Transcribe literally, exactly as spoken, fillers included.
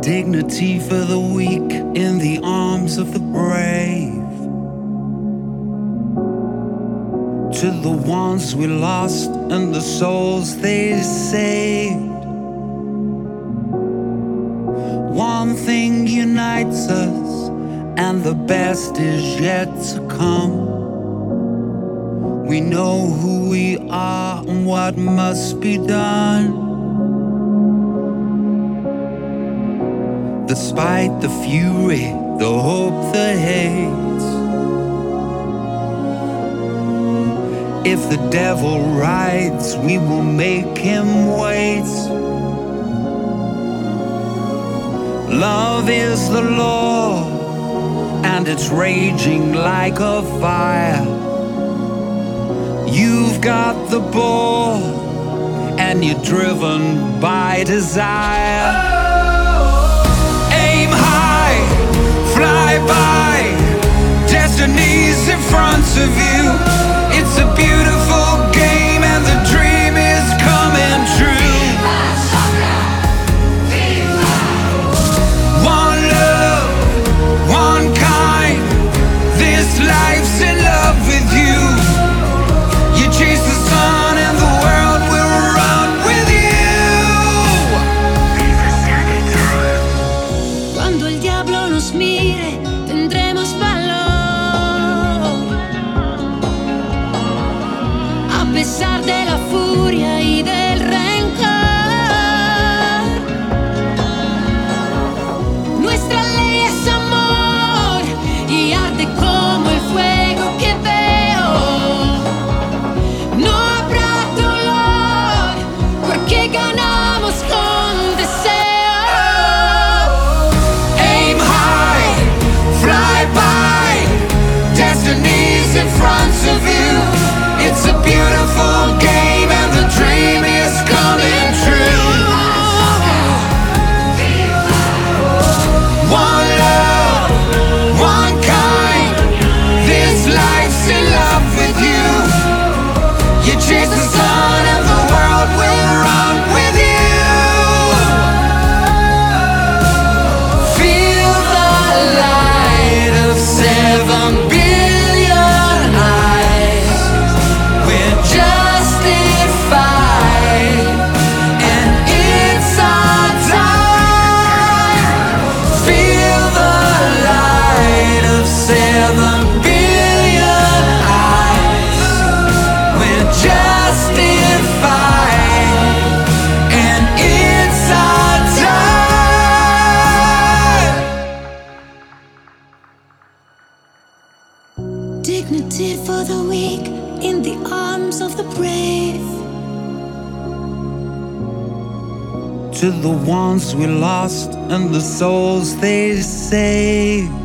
Dignity for the weak in the arms of the brave. To the ones we lost and the souls they saved. One thing unites us, and the best is yet to come. We know who we are and what must be done. Despite the fury, the hope, the hate, if the devil rides, we will make him wait. Love is the law, and it's raging like a fire. You've got the ball, and you're driven by desire. Aim high, fly by, destiny's in front of you. It's a beautiful game, and the dream is coming true. One love, one kind, this life's in love with you. You chase the sun and the world will run with you. Cuando el diablo nos mire, tendremos valor. A pesar de la furia y del rencor, nuestra ley es amor y arde como el fuego que veo. No habrá dolor porque ganamos con deseo. Aim high, fly by, destiny's in front of you. It's a beautiful game, and the dream is coming true. One love, one kind, this life's in love with you. You chase the sun and the world will run with you. Feel the light of seven billion eyes. We're justified, and it's our time. Feel the light of seven billion eyes. We're justified, and it's our time. Dignity for the weak in the arms of the brave. To the ones we lost and the souls they saved.